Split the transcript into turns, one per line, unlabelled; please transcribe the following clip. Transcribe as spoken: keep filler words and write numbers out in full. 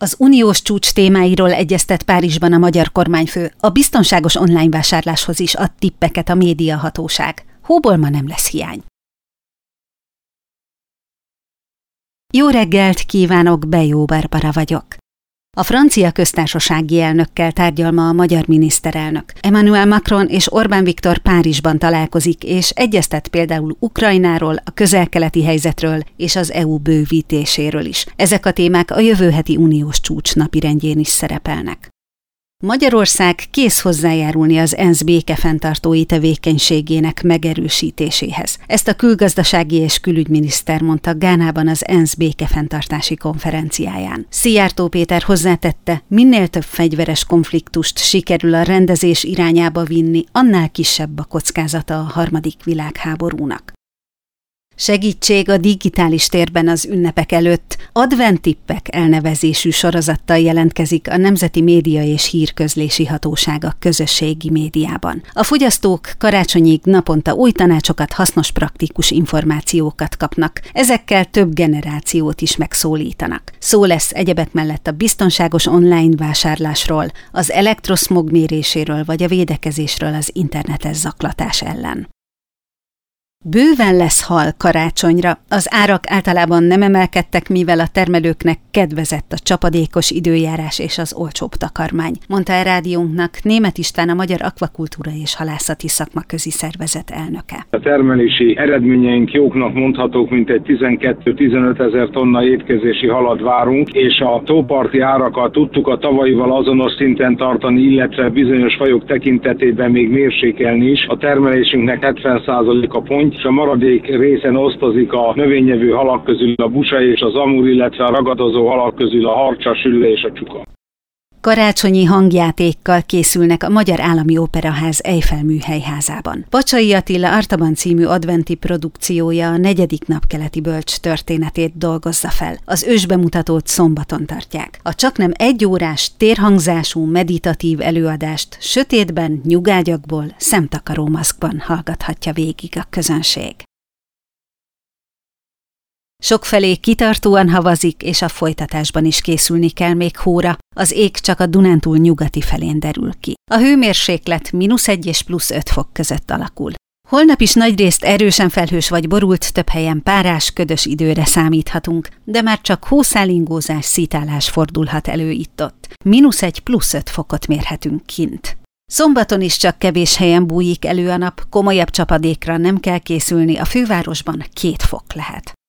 Az uniós csúcs témáiról egyeztet Párizsban a magyar kormányfő. A biztonságos online vásárláshoz is ad tippeket a médiahatóság. Hóból ma nem lesz hiány. Jó reggelt kívánok, Bejó Barbara vagyok. A francia köztársasági elnökkel tárgyal ma a magyar miniszterelnök. Emmanuel Macron és Orbán Viktor Párizsban találkozik, és egyeztet például Ukrajnáról, a közel-keleti helyzetről és az é u bővítéséről is. Ezek a témák a jövő heti uniós csúcs napirendjén is szerepelnek. Magyarország kész hozzájárulni az ENSZ békefenntartói tevékenységének megerősítéséhez. Ezt a külgazdasági és külügyminiszter mondta Gánában az ENSZ békefenntartási konferenciáján. Szijjártó Péter hozzátette, minél több fegyveres konfliktust sikerül a rendezés irányába vinni, annál kisebb a kockázata a harmadik világháborúnak. Segítség a digitális térben az ünnepek előtt. Advent-tippek elnevezésű sorozattal jelentkezik a Nemzeti Média és Hírközlési Hatóság a közösségi médiában. A fogyasztók karácsonyig naponta új tanácsokat, hasznos praktikus információkat kapnak. Ezekkel több generációt is megszólítanak. Szó lesz egyebek mellett a biztonságos online vásárlásról, az elektroszmog méréséről vagy a védekezésről az internetes zaklatás ellen. Bőven lesz hal karácsonyra. Az árak általában nem emelkedtek, mivel a termelőknek kedvezett a csapadékos időjárás és az olcsóbb takarmány, mondta a rádiónknak Németh István, a Magyar Akvakultúra és Halászati Szakmaközi Szervezet elnöke.
A termelési eredményeink jóknak mondhatók, mint egy tizenkét-tizenöt ezer tonna étkezési halat várunk, és a tóparti árakat tudtuk a tavalyival azonos szinten tartani, illetve bizonyos fajok tekintetében még mérsékelni is. A termelésünknek hetven százaléka pont, és a maradék részen osztozik a növényevő halak közül a busa és az amur, illetve a ragadozó halak közül a harcsa, sülle és a csuka.
Karácsonyi hangjátékkal készülnek a Magyar Állami Operaház Eiffel műhelyházában. Pacsai Attila Artaban című adventi produkciója a negyedik napkeleti bölcs történetét dolgozza fel. Az ősbemutatót szombaton tartják. A csaknem egy órás, térhangzású, meditatív előadást sötétben, nyugágyakból, szemtakaró maszkban hallgathatja végig a közönség. Sokfelé kitartóan havazik, és a folytatásban is készülni kell még hóra. Az ég csak a Dunántúl nyugati felén derül ki. A hőmérséklet mínusz egy és plusz öt fok között alakul. Holnap is nagyrészt erősen felhős vagy borult, több helyen párás, ködös időre számíthatunk, de már csak hószálingózás, szitálás fordulhat elő itt-ott. mínusz egy plusz öt fokot mérhetünk kint. Szombaton is csak kevés helyen bújik elő a nap, komolyabb csapadékra nem kell készülni, a fővárosban két fok lehet.